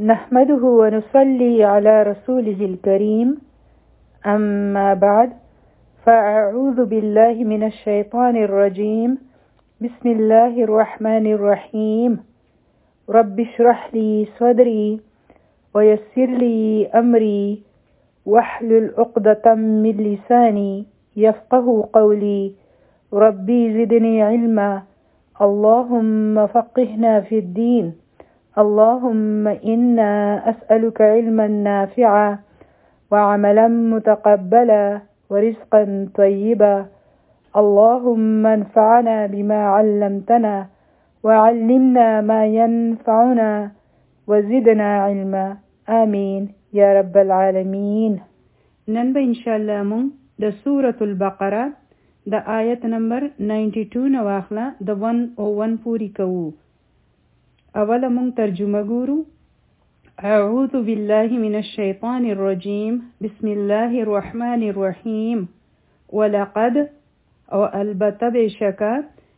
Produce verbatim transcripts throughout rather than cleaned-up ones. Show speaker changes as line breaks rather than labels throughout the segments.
نحمده ونصلي على رسوله الكريم أما بعد فأعوذ بالله من الشيطان الرجيم بسم الله الرحمن الرحيم رب اشرح لي صدري ويسر لي أمري واحلل عقدة من لساني يفقه قولي ربي زدني علما اللهم فقهنا في الدين اللهم إنا أسألك علما نافعا وعملا متقبلا ورزقا طيبا اللهم انفعنا بما علمتنا وعلمنا ما ينفعنا وزدنا علما آمين يا رب العالمين. نن به انشاءالله مون د سورة البقره د آیت نمبر ninety-two نواخلا د one oh one پوری کوو. اولا مون ترجمه ګورو. اعوذ بالله من الشیطان الرجیم بسم الله الرحمن الرحیم ولقد او البته بشکا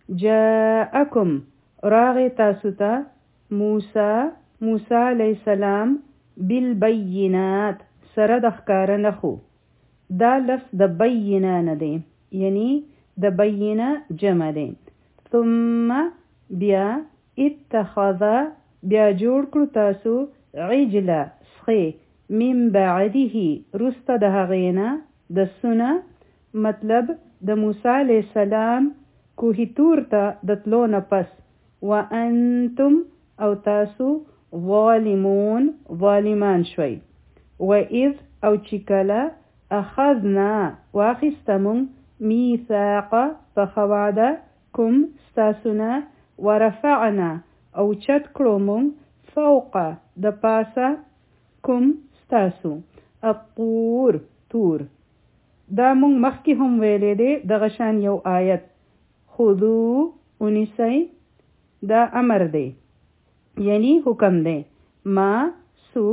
جاءکم راغ تاسوتا موسی موسی علیہ السلام بالبینات سره د ښکاره نښو. دا لفظ د بینه نه دی، یعنی د بینه جمع دی. ثم بیا اتخذ بیا جوړ کړو تاسو عجله سخې من بعده رسته د هغې نه د سونه، مطلب د موسی علیه السلام کوهي تور ته د تلو نه پس، وانتم او تاسو ظالمون ظالمان شوي. وإذ او چې کله اخذنا واخستمون میثاق پخواده کوم ستاسونه، ورفعنا او چت کړو مون فوق د پاسه کوم ستاسو الطور تور. دا مون مخکې هم ویلې دی دغه شان یو آیت. خذو ونیسئ دا امر دی یعنی حکم دی. ما سو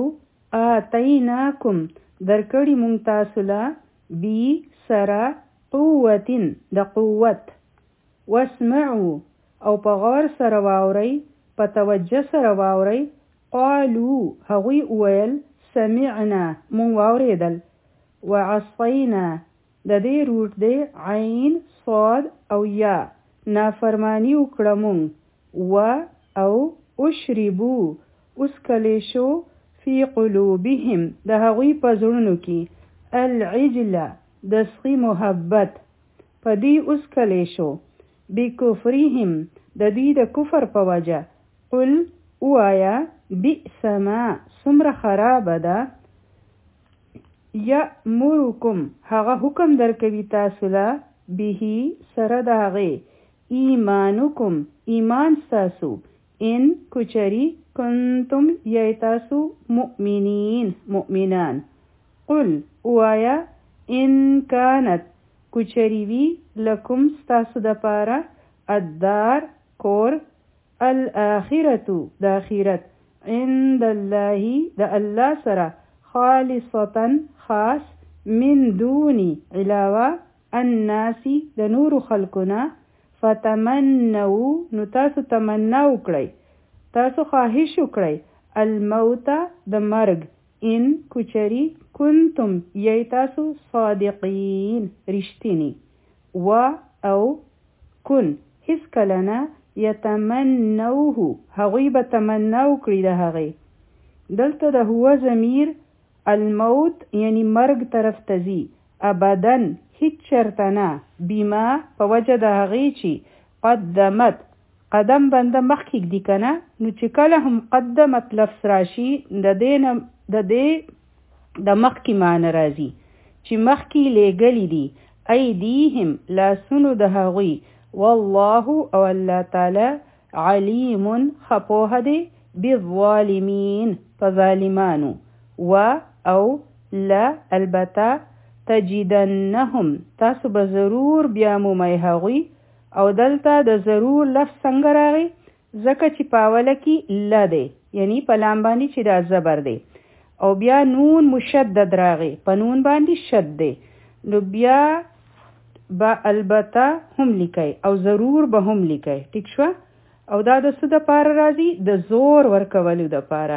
آتیناکم درکړی مون تاسو له بی سره قوتن د قوت. واسمعوا او په غور سره واورئ، په توجه سره واورئ. قالو هغوی وویل سمعنا مون واورېدل. وعصینا د دې روټ دی عین صاد او یا نافرمانی وکړه مون. و او اشربو اسکلی شو فی قلوبهم د هغوی په زړونو کې العجله د سخي محبت په دې اسکلی شو. بکفرهم د دوی د کفر په وجه. قل اوایا بئس ما څومره خرابه ده یأمرکم هغه حکم درکوي تاسو له به سره د هغې ایمانکم ایمان ستاسو ان کچری کنتم یی تاسو مؤمنین مؤمنان. قل اوایا ان کانت کچری وی لکم ستاسو د پاره الدار کور الاخرتو د اخرت عند الله د الله سره خالصتا خاص من دونی علاوه الناس د نور خلقنا فتمنو نو تاسو تمنا وکړئ، تاسو خواهش وکړئ الموت د مرګ ان کچری کنتم یی تاسو صادقین رشتینی. و او کن هیڅ کلنا یتمنوه هغوی به تمنا وکړي د هغې. دلته د هو ضمیر الموت یعنی مرګ طرف ته ځي، ابدن هیڅ چرته نه، بیما په وجه د هغې چې قدمت قدم بنده مخکې ږدي که نه، نو چې کله هم قدمت لفظ راشي د دې د دې د مخکې معنی راځي چې مخکې لیږلي دي. ایدیهم لاسونو د هغوی. والله او الله تعالی علیم خپوه دی بالظالمین په ظالمانو. و او لا البته تجدنهم تاسو به ضرور بیا مومی هغوی. او دلته د ضرور لفظ څنګه راغی؟ ځکه چې په اوله کې ل دی یعنی په لام باندې چې دا زبر دی، او بیا نون مشدد راغی په نون باندې شد دی، نو بیا با البته هم لیکي او ضرور به هم لیکي. ټیک شو؟ او دا د څه د پاره راځي؟ د زور ورکولو د پاره.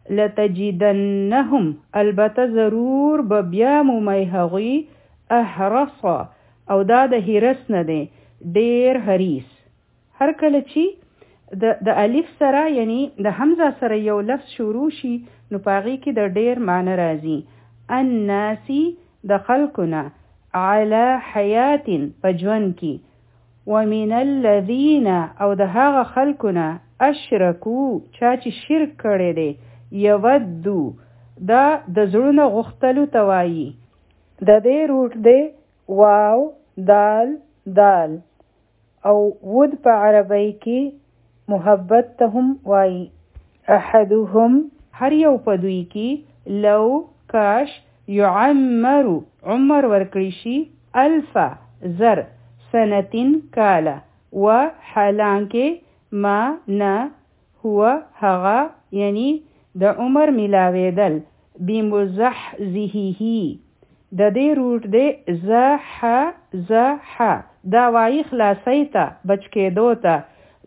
لتجدنهم البته ضرور به بیا مومی هغوی احرصا او دا د هرس نه دی ډیر حریص. هر کله چې د د الف سره یعنی د حمزه سره یو لفظ شروع شي نو پاغي کې د ډیر معنی راځي. الناسی د خلقنا علی حیات پجون کی ومن الذین او د هغه خلقنا اشرکو چا چې شرک کړي دي یودو دا د زړونو غختلو توایی. د دې روټ دی واو دال دال او ود په عربی کې محبت ته هم وایي. احدهم هر یو په دوی کې لو کاش یعمر عمر ورکړي شي الفا زر سنتین کالا و حالانکه ما نه هو هغه یعنی د عمر ملاویدل بمزحزحه د دې روټ دی زح زح دا وایي خلاصی ته بچ کېدو ته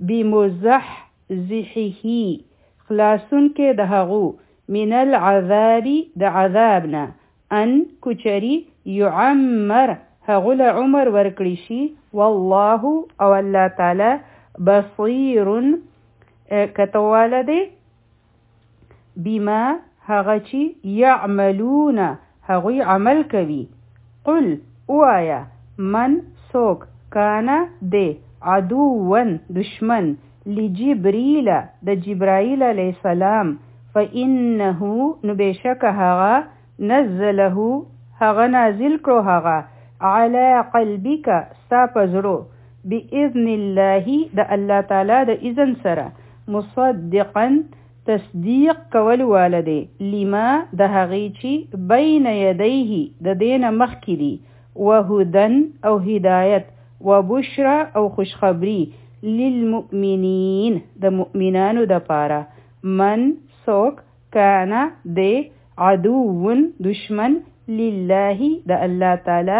بمزحزحه خلاصون کې د هغو من العذاب د عذابنا ان کچری یعمر هغو له عمر ورکړي شي والله او الله تعالی بصیر کتواله دی بما هغه چې یعملون هغوی عمل کوي. قل اوایا من سوک کانا دی عدوون دشمن لجبریل د جبرائیل علیہ السلام فإنه نبیشک هغه نزله هغه نازل کړو هغه علی قلبک ستا پزړو بإذن الله د الله تعالی د اذن سره مصدقا تصدیق کول والده لما د هغې چې بین یدیه د دین مخکې دي وهدن او هدایت وبشرا او خوشخبری للمؤمنین د مؤمنانو د پاره. من سوک کانا د عدوون دشمن لله د الله تعالی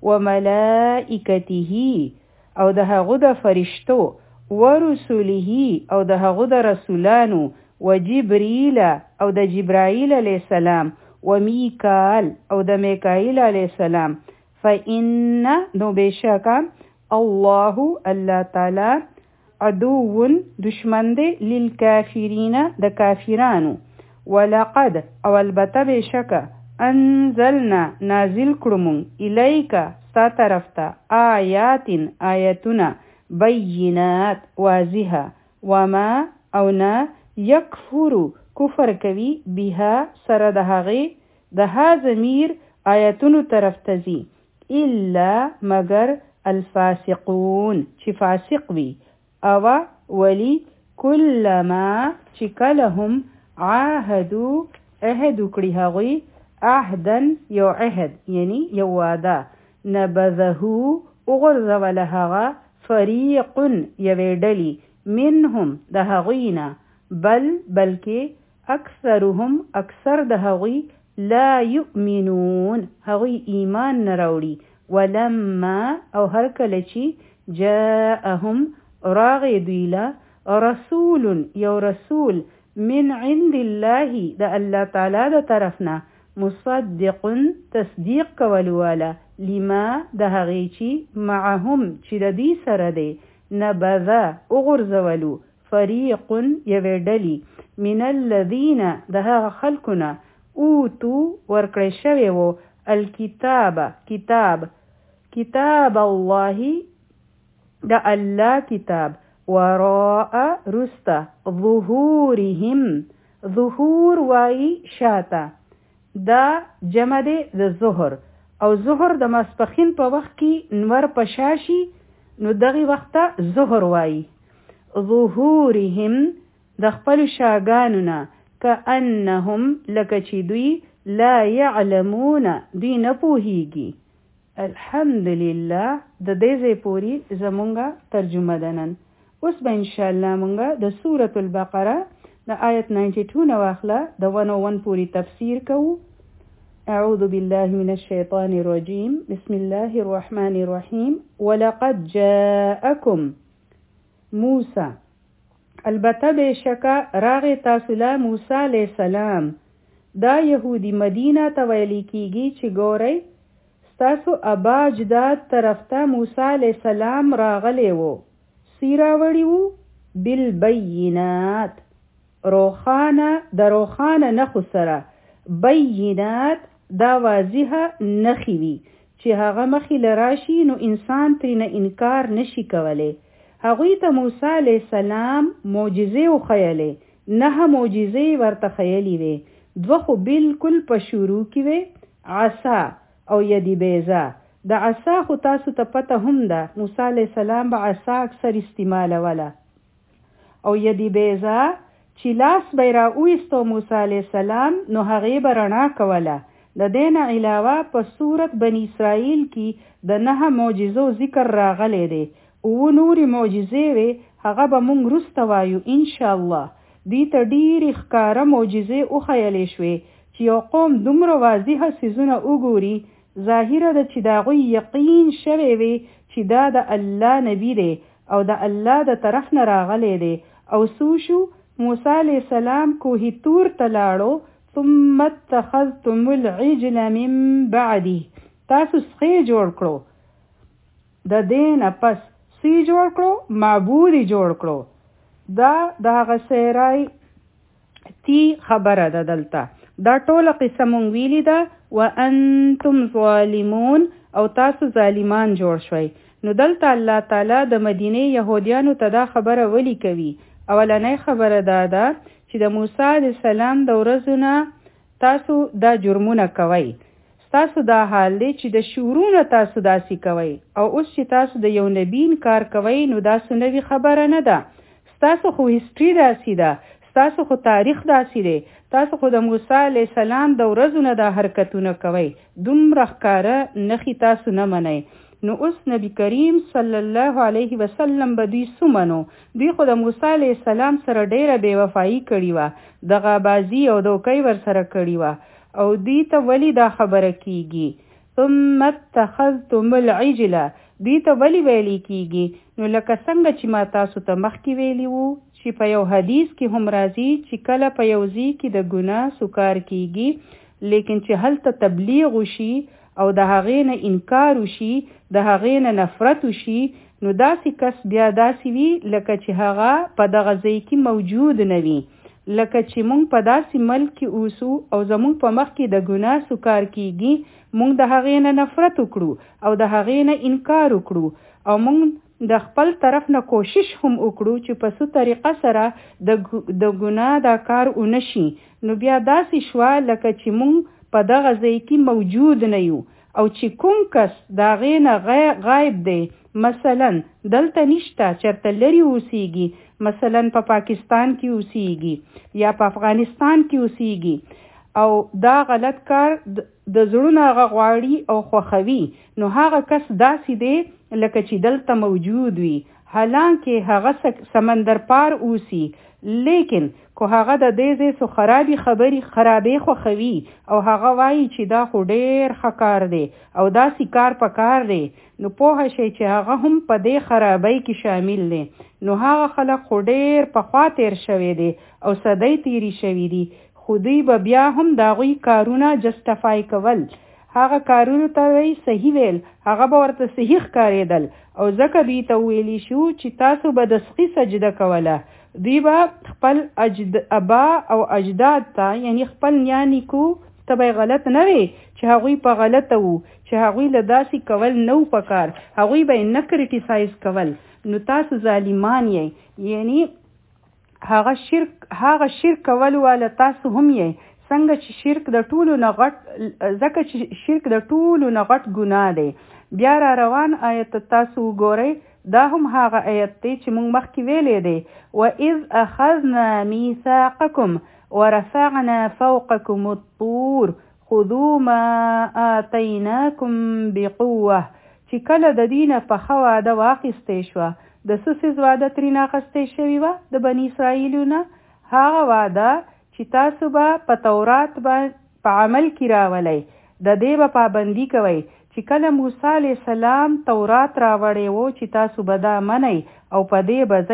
وملائکته او د هغو د فرشتو ورسوله او د هغو د رسولانو وجبریل او د جبرائیل علیہ السلام ومیکال او د میکائیل علیہ السلام فإن نو بشکا الله الله تعالی عدوون دشمن دی للکافرین د کافرانو. ولقد او البته بشکا انزلنا نازل کړمون الیکا ستا طرف ته آیات آیتنا بینات واضحه وما او نه یکفرو کفر کوي بها سره د هغې د ها ضمیر آیتونو طرف ته ځي الا مگر الفاسقون چې فاسق وي او ولی کلما چې کله هم عاهدو عهد وکړي هغوی عهدن یو عهد یعنی یو واده نبذهو وغورځوله هغه فریق یوې ډلې منهم د هغوی نه بل بلکې اکثرهم اکثر د هغوی لا یؤمنون هغوی ایمان نه راوړي ولما او هر کله چې جاءهم راغی دوی له رسول یو رسول من عند الله د الله تعالی د طرفنا مصدق تصدیق کولو والا لما د هغې چې معهم چې د دې سره دی نبذ وغورځولو فریق یوې ډلې من الذین د هغه خلکونه اوتو ورکړی شوی وو الکتاب کتاب کتاب الله د الله کتاب وراء رستا ظهورهم ظهور وای شاته دا جمع دی د ظهر او ظهر د ماسپخین په وخت کې نور پشاشي نو دغه وخت ظهر وای. ظهورهم د خپل شاګانو نه کأنهم لکه چې دوی لا يعلمون دوی نه پوهیږي. الحمدلله د دې ځای پوری زمونږه ترجمه ده نن. اوس به انشاءالله مونږه د سورة البقره د آیت نائنٹی ٹو نه واخله د ون او ون پوری تفسیر کوو. اعوذ بالله من الشیطان الرجیم بسم الله الرحمن الرحیم ولقد جاءکم موسی البته بشکه راغی تاسو له موسی علیه السلام. دا یهودی مدینه ته ویل کیږي چې ګورئ ستاسو ابا اجداد طرف ته موسی علیه السلام راغلی وو. سی راوړي وو بالبینات روخانه د روخانه نښو سره. بینات دا واضحه نښې وي چې هغه مخې له راشي نو انسان ترېنه انکار نشي کولی. هغوی ته موسی علیه السلام معجزې وښیلې. نهه معجزې ورته ښیلې وې. دوه خو بالکل په شروع کې وې، عصا او یدی بیضا. د عصا خو تاسو ته پته هم ده، موسی علیه السلام به عصا اکثر استعمالوله. او یدی بیضا چې لاس به یې راوایستو موسی علیه السلام نو هغې به رڼا کوله. د دې نه علاوه په سورت بني اسرائیل کې د نهه معجزو ذکر راغلی دی. اووه نورې معجزې وې، هغه به موږ وروسته وایو انشاءالله. دې ته ډېرې ښکاره معجزې وښیلې شوې چې یو قوم دومره واضحه څیزونه وګوري، ظاهره ده چې د هغوی یقین شوی وي چې دا د الله نبی دی او د الله د طرف نه راغلی دی. او څو شو؟ موسی علیه السلام کوه تور ته لاړو. ثم اتخذتم العجل من بعده. تاسو سخی جوړ کړو. د دې نه پس سی جوړ کړو، معبود جوړ کړو. دا د هغه سیرای تی خبره ده دلته. دا ټوله قصه مونږ ویلې ده. وانتم ظالمون او تاسو ظالمان جوړ شوي. نو دلته الله تعالی د مدینه یهودیانو ته دا خبره ولی کوي. اولنۍ خبره دا ده چې د موسی علیه السلام د ورځو نه تاسو دا جرمونه کوئ. ستاسو دا حال دی چې د شورونه تاسو داسې کوئ. او اوس چې تاسو د یو نبی انکار کوئ نو دا سنوي خبره نه ده. ستاسو خو هیستري داسې ده، ستاسو خو تاریخ داسې دی. تاسو خو د موسی علیه السلام د ورځو نه دا حرکتونه کوئ. دومره ښکاره نښې تاسو نه منئ. نو اوس نبی کریم صلی الله علیه وسلم به دوی سمنو. دوی خو د موسی علیه السلام سره ډیره بې وفایي کړې وه، دغابازي او دوکۍ ورسره کړې وه. او دوی ته ولې دا خبره کیږي؟ ثم اتخذتم العجل. دوی ته ولې ویلې کیږي؟ نو لکه څنګه چې ما تاسو ته مخکې ویلي وو چې په یو حدیث کې هم راځي چې کله په یو ځای کې د ګناه سکار کیږي، لیکن چې هلته تبلیغ وشي او د هغې نه انکار وشي، د هغې نه نفرت وشي، نو داسې کس بیا داسې وي لکه چې هغه په دغه ځای کې موجود نه وي. لکه چې مونږ په داسې ملک کې اوسو او زمونږ په مخ کې د ګناه سکار کیږي، مونږ د هغې نه نفرت وکړو او د هغې نه انکار وکړو او مونږ د خپل طرف نه کوشش هم وکړو چې په څه طریقه سره د ګناه دا کار ونشي. نو بیا داسې شوه لکه چې مونږ په دغه ځای کې موجود نه یو او چې کوم کس د هغې نه غایب دی، مثلا دلته نشته، چېرته لرې اوسیږي، مثلا په پا پاکستان کې اوسیږي یا په افغانستان کې اوسیږي او دا غلط کار د زړونه هغه غواړي او خوښوي، نو هغه کس داسې دی لکه چې دلته موجود وي، حالانکه هغه سمندر پار اوسي، لیکن کو هغه د دې ځای څو خرابې خبرې خرابې خوښوي او هغه وایي چې دا خو ډېر ښه کار دی او داسې کار په کار دی، نو پوه شئ چې هغه هم په دې خرابۍ کې شامل دی. نو هغه خلک خو ډېر پخوا تیر شوی دی او صدۍ تیری شوي دي، خو دوی به بیا هم د هغوی کارونه جسټفای کول، هغه کارونو ته وی صحیح ویل، هغه به ورته صحیح ښکارېدل او ځکه دوی ته ویلی شو چې تاسو به د سخي سجده کوله. دوی به خپل اجد ابا او اجداد ته یعنی خپل نیا نیکو ته به غلط نه وي چې هغوی په غلطه وو، چې هغوی له داسې کول نه و پکار، هغوی به یې نه کریټیسایز کول. نو تاسو ظالمان یې، یعنی هغه شرک هغه شرک کول والا تاسو هم یې، څنګه چې شرک د ټولو نه غټ ځکه چې شرک د ټولو نه غټ ګناه دی. بیا را روان آیت تاسو وګورئ، دا هم هغه آیت دی چې موږ مخکې ویلی دی، وَإِذْ أَخَذْنَا مِيثَاقَكُمْ وَرَفَعْنَا فَوْقَكُمُ الطُّورَ خُذُوا مَا آتَيْنَاكُمْ بِقُوَّةٍ. چې کله د دې نه پخه واده واخیستی شوه، د څه څیز واده ترېنه اخیستی شوې وه د بني اسرائیلو نه؟ هغه واده چې تاسو به په تورات په عمل کې راولئ، د دې به پابندي کوئ. چې کله موسی علیه السلام تورات راوړی و چې تاسو به دا منئ او په دې به ځئ،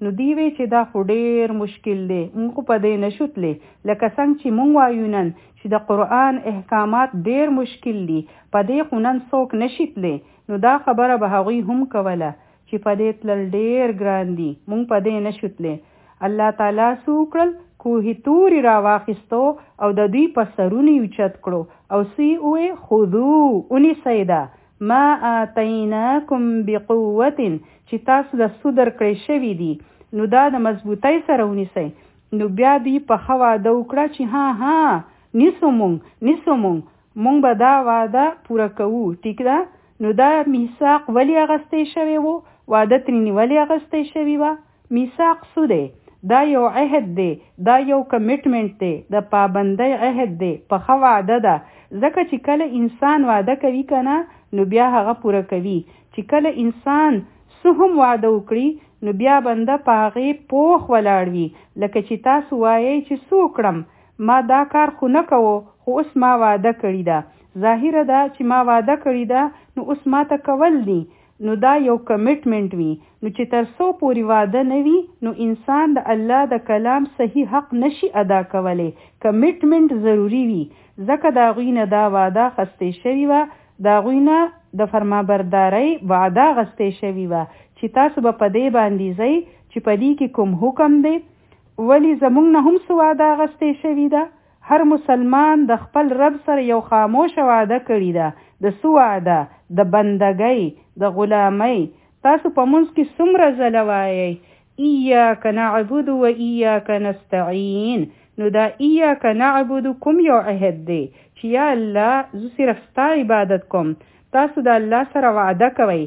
نو دی وی چې دا خو ډیر مشکل دی، موږ په دې نشو تللی. لکه څنګه چې موږ وایو نن چې د قرآن احکامات ډیر مشکل دي، په دې خو نن څوک نشي تللی. نو دا خبره به هغوی هم کوله چې په دې تلل ډیر ګران دي، موږ په دې نشو تللی. الله تعالی څه وکړل؟ کوهي توري را واخیستو او د دوی په سرونه یې اوچت کړو او سی وې خذو ونیسئ ده ما آتیناکم بقوت چې تاسو د څه درکړی شوي دي، نو دا د مضبوطۍ سره ونیسئ. نو بیا دوی په ښه واده وکړه چې ها ها نیسو مونږ نیسو مونږ مونږ به دا واده پوره کوو. ټیک ده؟ نو دا میثاق ولې اغستی شوی و؟ واده ترې ولې اغستی شوي وه؟ میثاق څه دی؟ دا یو عهد دی، دا یو کمیټمنټ دی، د پابندۍ عهد دی، په ښه واده ده. ځکه چې کله انسان واده کوي که نه نو بیا هغه پوره کوي. چې کله انسان څه هم واده وکړي نو بیا بنده په هغې پوخ ولاړ وي. لکه چې تاسو وایئ چې څه وکړم، ما دا کار خو نه کوو خو اوس ما واده کړي ده. ظاهره ده چې ما واده کړي ده نو اوس ما ته کول دي. نو دا یو کمیټمنټ وي. نو چې تر څو پورې واده نه وي نو انسان د الله د کلام صحیح حق نشي ادا کولی. کمیټمنټ ضروری وي. ځکه د هغوی نه دا واده اخیستې شوې وه، د هغوی نه د فرمانبردارۍ وعده اخیستې شوې وه چې تاسو به په دې باندې ځئ چې په دې کې کوم حکم دی. ولې زموږ نه هم څه واده اخیستې شوې ده؟ هر مسلمان د خپل رب سره یو خاموشه واده کړې ده. د څه واده؟ د بندګۍ، د غلامۍ. تاسو په منځ کې څومره ځله وایئ ایاک نعبد و ایاک نستعین. نو دا ایاک نعبد کوم یو عهد دی چې یا الله زه صرف ستا عبادت کوم. تاسو د الله سره وعده کوئ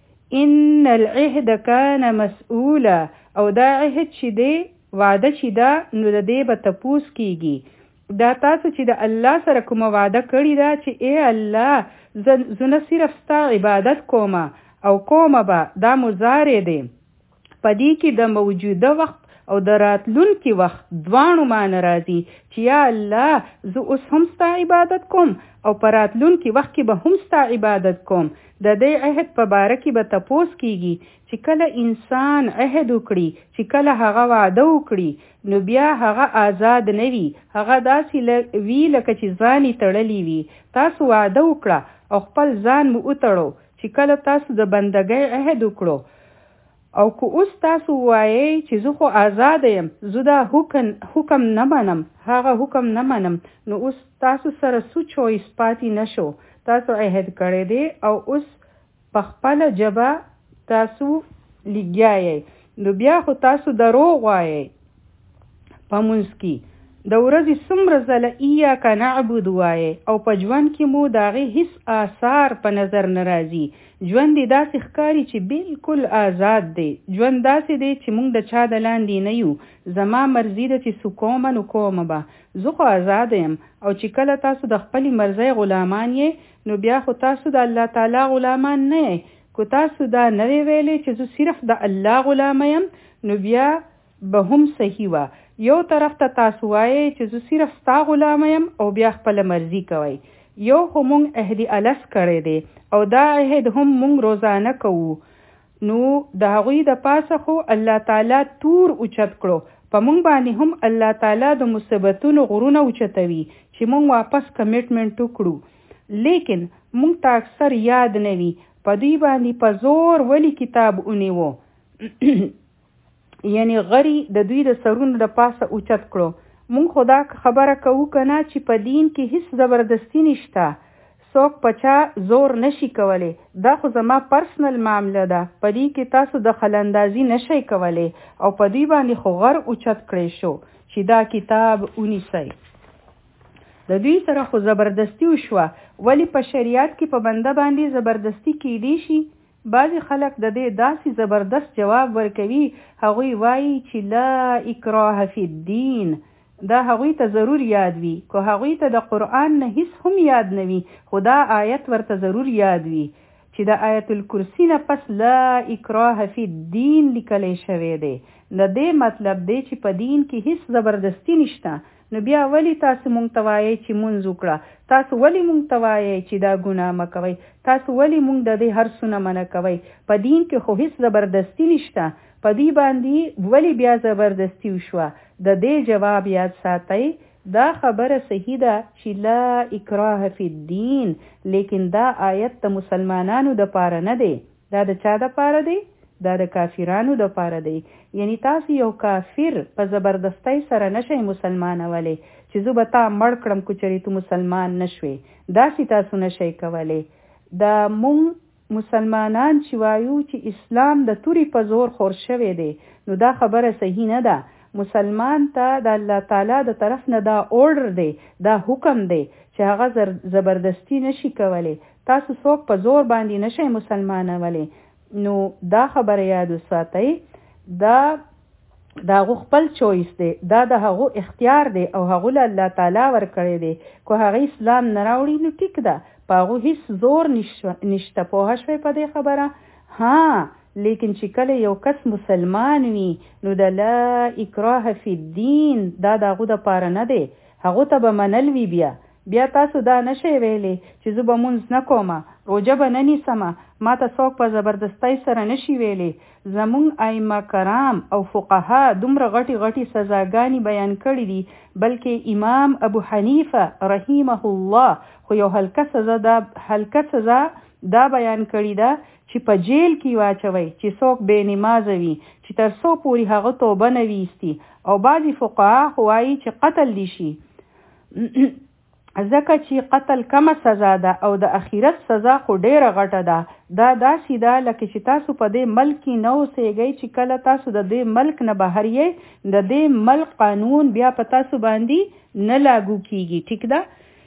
ان العهد کان مسئولا، او دا عهد چې دی وعده چې ده نو د دې به تپوس کیږي. دا تاسو چې د الله سره کومه وعده کړې ده چې ای الله زه نه صرف ستا عبادت کومه او کومه به، دا مضارع دی. په دې کې د موجوده وخت او د راتلونکي وخت دواړو معنی راځي چې یا الله زه اوس هم ستا عبادت کوم او په راتلونکي وخت کې به هم ستا عبادت کوم. د دې عهد په باره کې به تپوس کیږي چې کله انسان عهد وکړي، چې کله هغه واده وکړي نو بیا هغه آزاد نه وي. هغه داسې وي لکه چې ځان یې تړلی وي. تاسو واده وکړه او خپل ځان مو وتړو چې کله تاسو د بندګۍ عهد وکړو، او که اوس تاسو وایئ چې زه خو آزاد یم، زه دا حکم حکم نه منم، هغه حکم نه منم، نو اوس تاسو سره څه چویس پاتې نشو. تاسو عهد کړی دی او اوس په خپله ژبه تاسو لګیا یې، نو بیا خو تاسو دروغ وایئ. په منځ کې د ورځې څومره ځله ایاک نعبد وایئ او په ژوند کې مو د هغې هېڅ آثار په نظر نه راځي. ژوند یې داسې ښکاري چې بالکل آزاد دی. ژوند داسې دی چې موږ د چا د لاندې نه یو. زما مرضي ده چې څه کومه نو کومه به، زه خو آزاد یم. او چې کله تاسو د خپلې مرضۍ غلامان یې نو بیا خو تاسو د الله تعالی غلامان نه یې. که تاسو دا نه وی ویلی چې زه صرف د الله غلامه یم نو بیا به هم صحیح وه. یو طرف ته تاسو وایئ چې زه صرف ستا غلامه یم او بیا خپله مرضي کوئ. یو خو مونږ عهد الس کړی دی او دا عهد هم مونږ روزانه کوو. نو د هغوی د پاسه خو الله تعالی تور اوچت کړو. په مونږ باندې هم الله تعالی د مصیبتونو غرونه اوچتوي چې مونږ واپس کمیټمنټ وکړو. لیکن مونږ ته اکثر یاد نه وي. په دوی باندې په زور ولی کتاب ونیو یعنی غری د دوی د سرونو د پاسه اوچت کړو. مونږ خدا خبره کوو کنه چې په دین کې هیڅ زبردستی نشته، څوک پچا زور نشي کولی. دا خو زما پرسنل معامله ده، په دې کې تاسو د خلندازي نشئ کولی او په دوی باندې خو غر اوچت کړی شو چې دا کتاب ونیسئ. د دوی سره خو زبردستی وشوه. ولی په شریعت کې په بنده باندې زبردستی کیدی شي؟ بعضی خلک د دې داسې زبردست جواب ورکوي. هغوی وایي چې لا اکراه فی الدین. دا هغوی ته ضرور یاد وي. که هغوی ته د قرآن نه هیڅ هم یاد نه وي خو دا آیت ورته ضرور یاد وي چې د آیت الکرسی نه پس لا اکراه فی الدین لیکلی شوی دی. د دې مطلب دی چې په دین کې هیڅ زبردستی نشته. نو بیا ولی تاسو مونږ ته وایئ چې مونځ وکړه، تاسو ولی مونږ ته وایئ چې دا ګناه مه کوئ، تاسو ولی مونږ د دې هر څه نه منع کوئ؟ په دین کې خو هیڅ زبردستی نشته، په دې باندې ولی بیا زبردستی وشوه؟ د دې جواب یاد ساتئ، دا خبره صحیح ده چې لا اکراه فی الدین، لیکن دا آیت د مسلمانانو د پاره نه دی، دا د چا د پاره دی؟ دا د کافرانو د پاره دی. یعنی تاسو یو کافر په زبردستی سره نشئ مسلمانولی چې زه به تا مړ کړم که چېرې ته مسلمان نشوې، داسې تاسو نشئ کولی. دا مونږ مسلمانان چې وایو چې اسلام د تورې په زور خور شوی دی، نو دا خبره صحیح نه ده. مسلمان ته د الله تعالی د طرف نه دا اوردر دی، دا حکم دی چې هغه زبردستی نشي کولی، تاسو څوک په زور باندې نشئ مسلمانولی. نو دا خبره یاد وساتئ، دا د هغو خپل چویس دی، دا د هغو اختیار دی او هغو له الله تعالی ورکړی دی. که هغه اسلام نه راوړي نو ټیک ده، په هغو هیڅ زور نشته. پوه شوئ په دې خبره؟ ها، لیکن چې کله یو کس مسلمان وي نو د لا اکراه فی الدین دا د هغو د پاره نه دی، هغو ته به منل وي. بیا بیا تاسو دا نشئ ویلی چې زه به مونځ نه کومه، روژه به نه نیسمه، ما ته څوک په زبردستی سره نشي ویلی. زمونږ ائمه کرام او فقها دومره غټي غټي سزاګانې بیان کړي دي، بلکې امام ابو حنیفه رحمه الله خو یو هلکه سزا دا هلکه سزا دا بیان کړي ده چې په جیل کې واچوي چې څوک بې نمازه وي، چې تر څو پورې هغه توبه نه ویستي. او بعضې فقها خو وایي چې قتل دي شي، ځکه چې قتل کمه سزا ده او د اخرت سزا خو ډیره غټه ده. دا داسې ده لکه چې تاسو په دې ملک کې نه اوسېږئ، چې کله تاسو د دې ملک نه بهر یې، د دې ملک قانون بیا په تاسو باندې نه لاګو کیږي. ټیک ده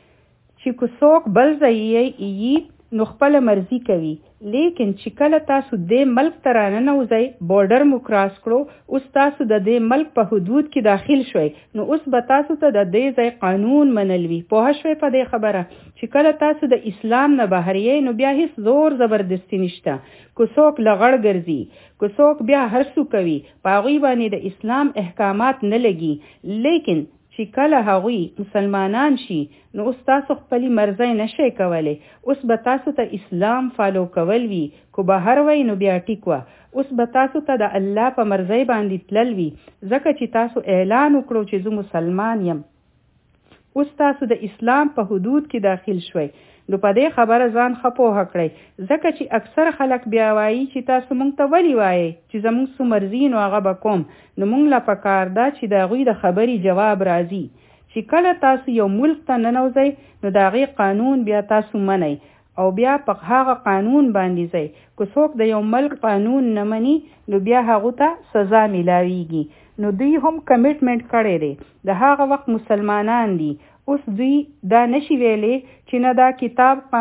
چې که څوک بل ځای یې نو خپله مرضي کوي، لیکن چې کله تاسو دې ملک ته راننوځئ، بورډر مو کراس کړو، اوس تاسو د دې ملک په حدود کې داخل شوئ، نو اوس به تاسو ته د دې ځای قانون منل وي. پوه شوئ په دې خبره؟ چې کله تاسو د اسلام نه بهر یې نو بیا هیڅ زور زبردستی نشته. که څوک لغړ ګرځي، که څوک بیا هر څه کوي، په هغوی باندې د اسلام احکامات نه لګي. لیکن چې کله هغوی مسلمانان شي نو اوس تاسو خپلې مرضی نشئ کولی، اوس به تاسو ته اسلام فالو کول وي. که بهر وی نو بیا ټیک وه، اوس به تاسو ته د الله په مرضی باندې تلل وي، ځکه چې تاسو اعلان وکړو چې زه مسلمان یم. اوس تاسو د اسلام په حدود کې داخل شوئ. نو په دې خبره ځان ښه پوهه کړئ، ځکه چې اکثر خلک بیا وایي چې تاسو مونږ ته ولې وایئ چې زمونږ څه مرضي نو هغه به کوم. نو مونږ له پکار ده چې د هغوی د خبرې جواب راځي. چې کله تاسو یو ملک ته ننوځئ نو د هغې قانون بیا تاسو منئ او بیا په هغه قانون باندې ځئ. که څوک د یو ملک قانون نه مني نو بیا هغو ته سزا میلاویږي. نو دوی هم کمیټمنټ کړی دی، د هغه وخت مسلمانان دي. اوس دوی دا نشي ویلی چې نه دا کتاب قا...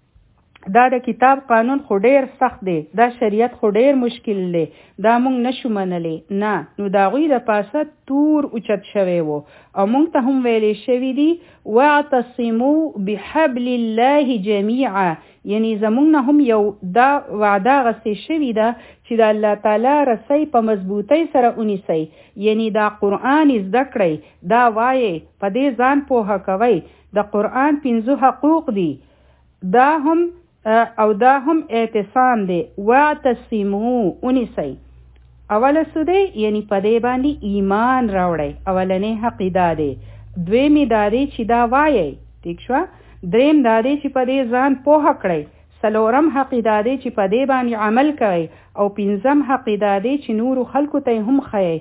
دا د کتاب قانون خو ډیر سخت دی، دا شریعت خو ډیر مشکل دی، دا مونږ نشو منلی. نه، نو د هغوی د پاسه تور اوچت شوی و او مونږ ته هم ویلی شوي دي واعتصموا بحبل الله جمیعا، یعنی زمونږ نه هم یو دا وعده غستې شوي ده چې د الله تعالی رسۍ په مضبوطۍ سره ونیسئ. یعنی دا قرآن زده کړئ، دا وایئ، په دې ځان پوهه کوئ. د قرآن پنځه حقوق دي، دا هم او دا هم اعتصام دی. واعتصموا ونیسئ. اوله څه دی؟ یعنی په دې باندې ایمان راوړئ، اولنې حق دا دی. دویمې دا دی چې دا وایئ، ټیک شوه. دریم دا دی چې په دې ځان پوهه کړئ. څلورم حق دا دی چې په دې باندې عمل کوئ. او پنځم حق دا دی چې نورو خلکو ته هم ښیئ.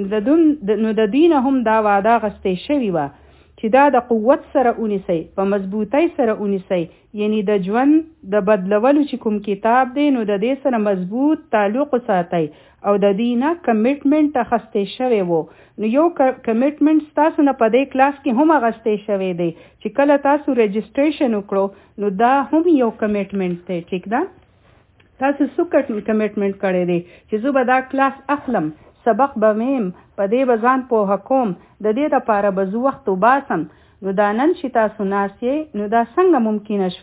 نو د دوی نه هم دا وعده غستې شوې وه چې دا د قوت سره ونیسئ، په مضبوطۍ سره ونیسئ. یعنی د ژوند د بدلولو چې کوم کتاب دی نو د دې سره مضبوط تعلق وساتئ او د دې نه کمیټمنټ اخیستی شوی و. نو یو کمیټمنټ ستاسو نه په دې کلاس کې هم اخیستی شوی دی چې کله تاسو رجسټریشن وکړو نو دا هم یو کمیټمنټ دی. ټیک ده؟ تاسو څه کمیټمنټ کړی دی چې زه به دا کلاس اخلم، سبق به میم، په دې به ځان پوهه کوم، د دې دپاره به زه وخت وباسم. نو دا نن چې تاسو ناست یې نو دا څنګه ممکنه شوه؟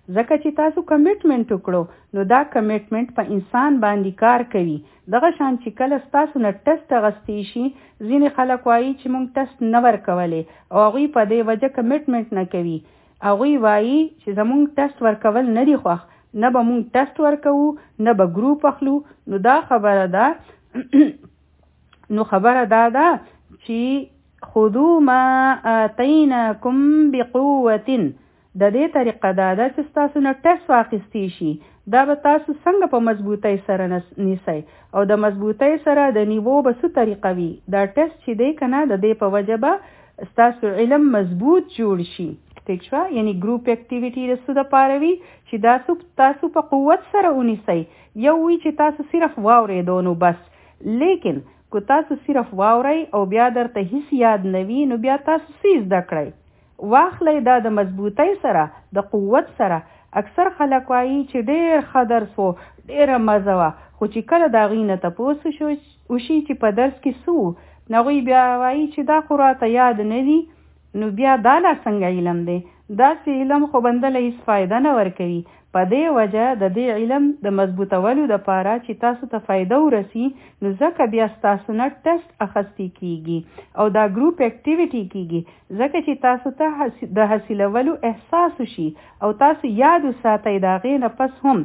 ځکه چې تاسو کمیټمنټ وکړو نو دا کمیټمنټ په انسان باندې کار کوي. دغه شان چې کله ستاسو نه ټیسټ اخیستی شي ځینې خلک وایي چې موږ ټیسټ نه ورکولی او هغوی په دې وجه کمیټمنټ نه کوي. هغوی وایي چې زموږ ټیسټ ورکول نه دي خوښ، نه به موږ ټیسټ ورکوو نه به ګروپ اخلو. نو دا خبره ده نو خبره دا ده چې خذو ما آتیناکم بقوة. د دې طریقه دا ده چې تاسو نه ټیسټ واخیستی شي دا به تاسو څنګه په مضبوطۍ سره نیسئ او د مضبوطۍ سره د نیوو به څه طریقه وي. دا ټیسټ چې دی که نه د دې په وجه به ستاسو علم مضبوط جوړ شي. ٹھیک شوه؟ یعنی ګروپ اکټیویټي د څه دپاره وي چې تاسو تاسو په قوت سره ونیسئ. یو وي چې تاسو صرف واورېدو نو بس، لیکن که تاسو صرف واورئ او بیا درته هیڅ یاد نه وي نو بیا تاسو څه زده کړئ. واخلئ دا د مضبوطۍ سره د قوت سره. اکثر خلک وایي چې ډېر ښه درس و، ډېره مزه وه، خو چې کله د هغوی نه تپوس وشي چې په درس کې څه وو نو هغوی بیا وایي چې دا خو راته یاد نه دي. نو بیا دا لا څنګه علم دی؟ داسې علم خو بنده له هېڅ فایده نه ورکوي. په دې وجه د دې علم د مضبوطولو دپاره چې تاسو ته فایده ورسي نو ځکه بیا ستاسو نه ټیسټ اخیستی کیږي او دا ګروپ اکټیویټي کیږي ځکه چې تاسو ته د حاصلولو احساس وشي او تاسو یاد وساتئ د هغې نه پس هم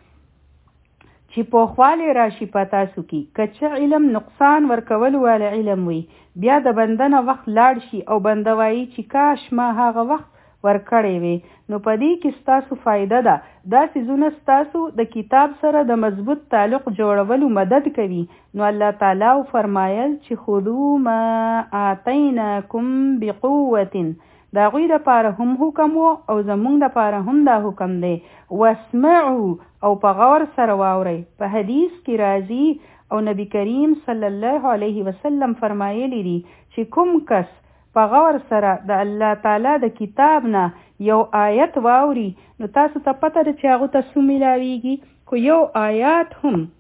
چې پوخوالی راشي په تاسو کې. که چې علم نقصان ورکولو والا علم وي بیا د بنده نه وخت لاړ شي او بنده وایي چې کاش ما هغه وخت ورکړی وي. نو په دې کې ستاسو فایده ده. دا څیزونه ستاسو د کتاب سره د مضبوط تعلق جوړولو مدد کوي. نو الله تعالی فرمایل چې خذو ما آتیناکم بقوة. د هغوی دپاره هم حکم و او زموږ دپاره هم دا حکم دی. واسمعوا او په غور سره واورئ. په حدیث کې راځي او نبی کریم صلی الله علیه وسلم فرمایلی دي چې کوم کس په غور سره د الله تعالی د کتاب نه یو آیت واوري نو تاسو ته پته ده چې هغو ته څه میلاویږي. خو یو آیات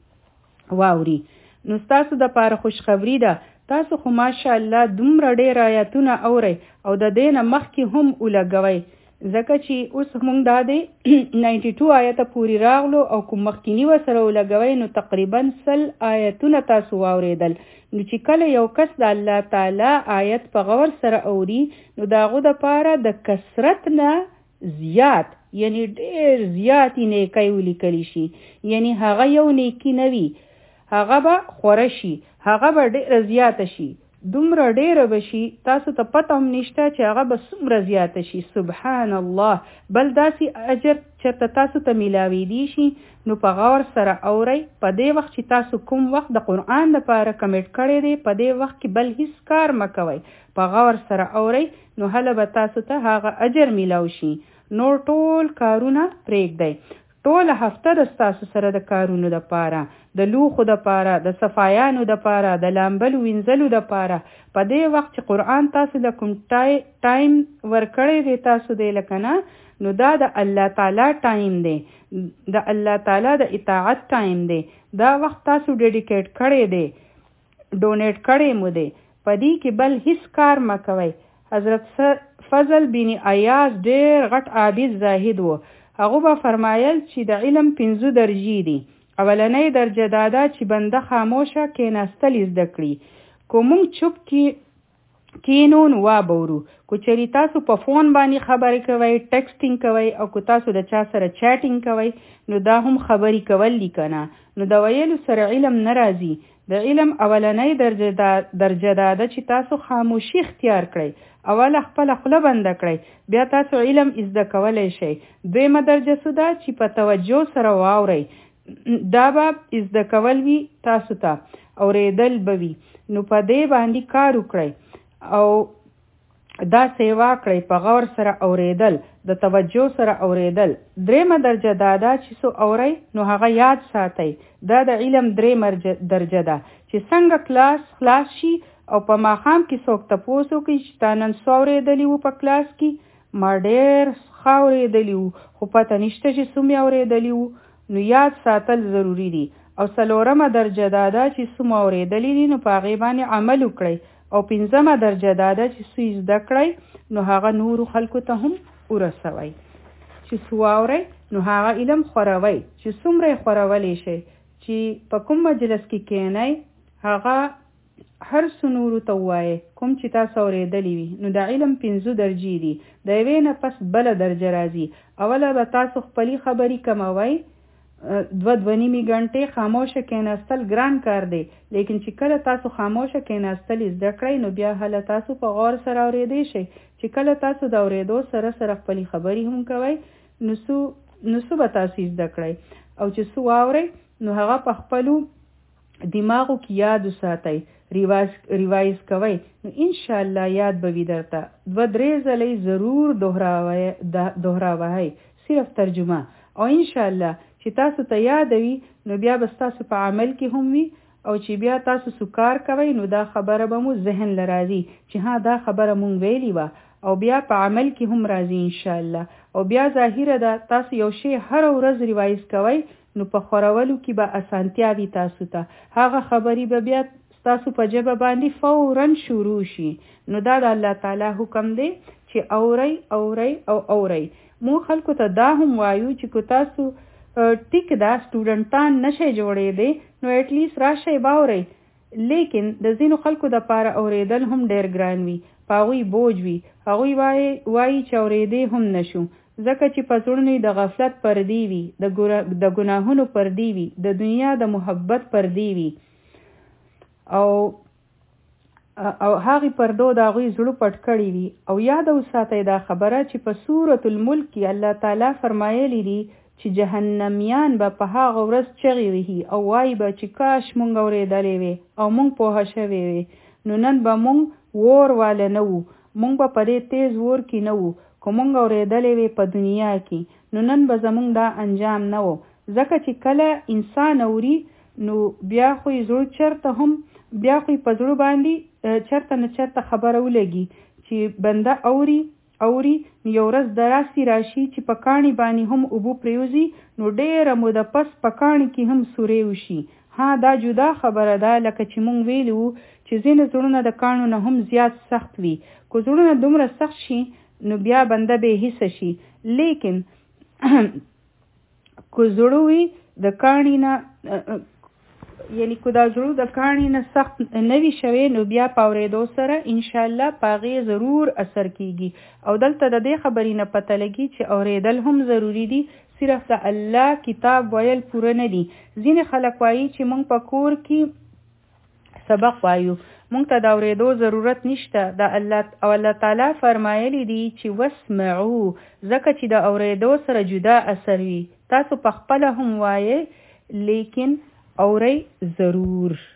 هم واوري نو ستاسو دپاره خوشخبري ده. تاسو خو ماشاءالله دومره ډېر آیاتونه اورئ او د دې نه مخکې هم ولګوئ ځکه چې اوس موږ دا دی ناینټي ټو آیته پورې راغلو او کوم مخکیني ورسره ولګوئ نو تقریبا سل آیتونه تاسو واورېدل. نو چې کله یو کس د الله تعالی آیت په غور سره اوري نو د هغو دپاره د کثرت نه زیات یعنی ډېر زیاتې نیکۍ ولیکلی شي. یعنی هغه یو نیکي نه وي، هغه به خوره شي، هغه به ډېره زیاته شي، دومره ډېره به شي تاسو ته پته هم نشته چې هغه به څومره زیاته شي. سبحان الله. بل داسې اجر چېرته تاسو ته میلاویدی شي نو په غور سره اورئ. په دې وخت چې تاسو کوم وخت د قرآن دپاره کمیټ کړی دی په دې وخت کې بل هیڅ کار مه کوئ، په غور سره اورئ نو هله به تاسو ته هغه اجر میلاو شي. نور ټول کارونه پرېږدئ. ټوله هفته د ستاسو سره د کارونو دپاره، د لوښو دپاره، د صفایانو دپاره، د لامبلو وینځلو دپاره په دې وخت چې قرآن تاسو له کوم ټایم ورکړی دی تاسو دی لکه نه نو دا د الله تعالی ټایم دی، د الله تعالی د اطاعت ټایم دی. دا وخت تاسو ډیډیکیټ کړی دی، ډونیټ کړی مو دی. په دې کې بل هیڅ کار مه کوئ. حضرت فضل بن عیاض ډېر غټ عابد زاهد و. هغه به فرمایل چې د علم پنځه درجې دي. اولنۍ درجه دا ده چې بنده خاموشه کېناستل زده کړي. که موږ چوپ کې کینو نو وابورو. که چېرې تاسو په فون باندې خبرې کوئ، ټیکسټینګ کوئ او که تاسو د چا سره چیټینګ کوئ نو دا هم خبرې کول دي که نه. نو د ویلو سره علم نه راځي. د علم اولنۍ درجه دا درجه دا ده چې تاسو خاموشي اختیار کړئ. اوله خپله خوله بنده کړئ، بیا تاسو علم زده کولی شئ. دویمه درجه څه ده چې په توجه سره واورئ. دا به زده کول وي تاسو ته، اورېدل به وي. نو په دې باندې کار وکړئ او دا سیوا کړئ، په غور سره اورېدل، د توجه سره اورېدل. درېمه درجه دا ده چې څه اورئ نو هغه یاد ساتئ. دا د علم درېمه درجه ده چې څنګه کلاس خلاص شي او په ماښام کې څوک تپوس وکړي چې تا نن څه اورېدلي وو په کلاس کې. ما ډېر ښه اورېدلي وو خو پته نشته چې څه مې اورېدلي وو. نو یاد ساتل ضروري دي. او څلورمه درجه دا ده چې څه مو اورېدلي دي نو په هغې باندې عمل وکړئ. او پنځمه درجه دا ده چې څه زده کړئ نو هغه نورو خلکو ته هم ورسوئ. چې سواوري نو هغه علم خوروي چې څومره خورولی شي چې په کوم مجلس کې کېنئ هغه هر سنورو ته وایي کوم چې تاسو اورېدلی وي نو د علم پنځه درجې دي د یوې نه پس بله درجه راځي. اوله به تاسو خپلې خبرې کموئ دوه دوه نیمې غنټې خاموشه کېناستل ګران کار دی لیکن چې کله تاسو خاموشه کېناستل زده کړئ نو بیا هله تاسو په غور سره اورېدی شئ چې کله تاسو د اورېدو سره سره خپلې خبرې هم کوئ نو څو نو څه به تاسو زده کړئ او چې څه واورئ نو هغه په خپلو دماغو کې یاد وساتئ ریوایز ریوایز کوئ نو انشاءالله یاد به وي درته دوه درې ځلې ضرور دوهراوئ دوهراوئ صرف ترجمه او انشاءالله چې تاسو ته یاد وي نو بیا به تاسو په عمل کې هم وي او چې بیا تاسو سکار کوئ نو دا خبره به مو ذهن لراځي چې ها دا خبره مونږ ویلی وه او بیا په عمل کې هم راځي انشاءالله او بیا ظاهره ده تاسو یو شی هر ورځ ریوایز کوئ نو په خورولو کې به اسانتیا وي تاسو ته هغه خبرې به بیا تاسو په ژبه باندې فورا شروع شي نو دا د الله تعالی حکم دی چې اورئ اورئ او اورئ. مو خلکو ته دا هم وایو چې کو تاسو ټیک دا سټوډنټان نشي جوړې دي نو اټ لیست راشي باوري لیکن د ځینو خلکو د پاره اوریدل هم ډیر ګران وي پاوی بوج وي هغوی وای وای چې اورېدې هم نشو ځکه چې پزړنی د غفلت پردی وي د د ګناهونو پردی وي د دنیا د محبت پردی وي او او هغه پردو دا غوي زړه پټ کړی وي او یاد اوساتئ دا خبره چې په سورۃ الملک کې الله تعالی فرمایلی دی چې جهنميان به په هغه ورځ چغې وهي او وایي به چې کاش مونږ اورېدلې وي او مونږ پوهه شوي وي نو نن به مونږ وور واله نه وو مونږ به په دې تیز ور کې نه وو که مونږ اورېدلې وي په دنیا کې نو نن به زمونږ دا انجام نه وو ځکه چې کله انسان اوري نو بیا خو یې زړه چېرته هم بیا خو یې په زړه باندې چېرته نه چېرته خبره ولګي چې بنده اوري اوري یو ورځ دراسي راشي چې په کاڼي باندې هم اوبو پریوزي نو ډېره موده پس په کاڼي کې هم سورې وشي. ها دا جدا خبره ده لکه چې مونږ ویلي وو چې ځینې زړونه د کاڼو نه هم زیات سخت وي که زړونه دومره سخت شي نو بیا بنده بې حسه شي لیکن که زړه وي د کاڼي نه یعنی که دا زړه د کاڼي نه سخت نه وي شوی نو بیا په اورېدو سره انشاءالله په هغې ضرور اثر کیږي او دلته د دې خبرې نه پته لګي چې اورېدل هم ضروري دي صرف د الله کتاب ویل پوره نه دي. ځینې خلک وایي چې مونږ په کور کې سبق وایو مونږ ته د اورېدو ضرورت نشته د الله او الله تعالی فرمایلی دي چې واسمعو ځکه چې د اورېدو سره جدا اثر وي تاسو په خپله هم وایئ لیکن اورئ ضرور.